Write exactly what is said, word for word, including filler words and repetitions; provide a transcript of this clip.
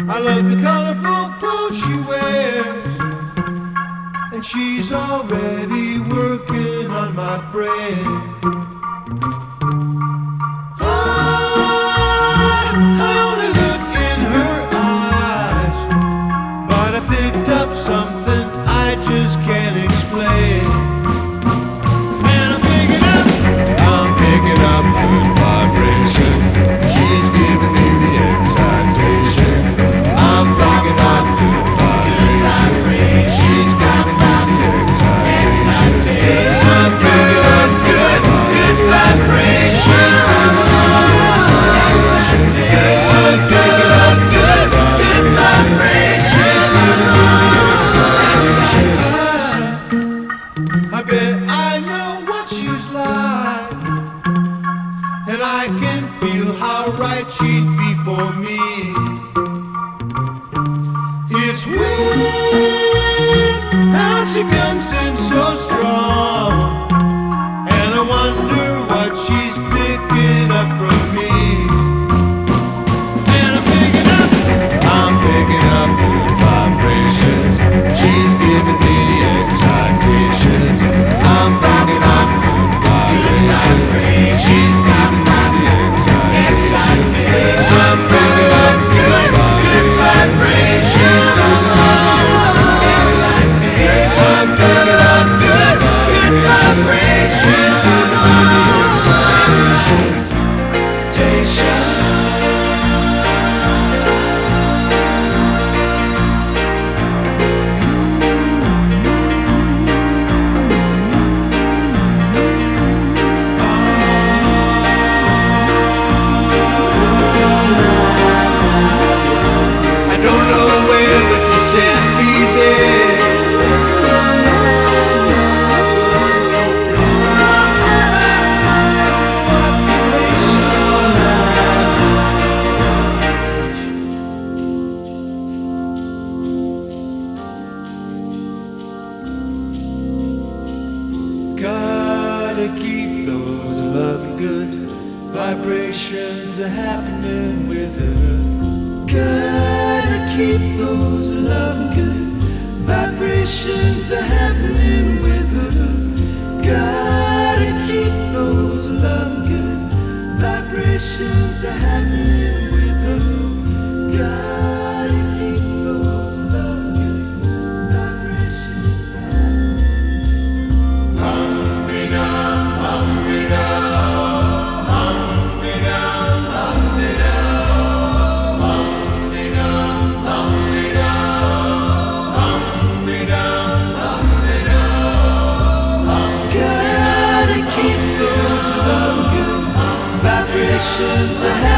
I love the colorful clothes she wears, and she's already working on my brain. I, I only look in her eyes, but I picked up something I just can't explain. And I'm picking up, I'm picking up good vibrations. She's giving me the excitation. I'm picking up good vibrations. She's giving me the excitation. I'm picking up good, good vibrations. She's giving me the excitation. I'm picking up good, good vibrations. She's giving me the excitation. I bet I know what she's like, and I can feel how right she'd be for me. It's weird how she comes in so strong, and I wonder what she's picking up from me. And I'm picking up, I'm picking up good vibrations. She's giving me the excitations. I'm picking up good vibrations. She's giving me the excitations. I'm picking up good, good vibrations. She's giving me the excitations. I'm picking up good, good vibrations. She's giving me the excitations. I don't know where, but you sent me there. Gotta keep those loving good vibrations a happening with her. Gotta keep those loving good vibrations a happening with her. Gotta keep those loving good vibrations a happening with her. Gotta keep those loving good vibrations a happening. Gotta keep those loving good vibrations a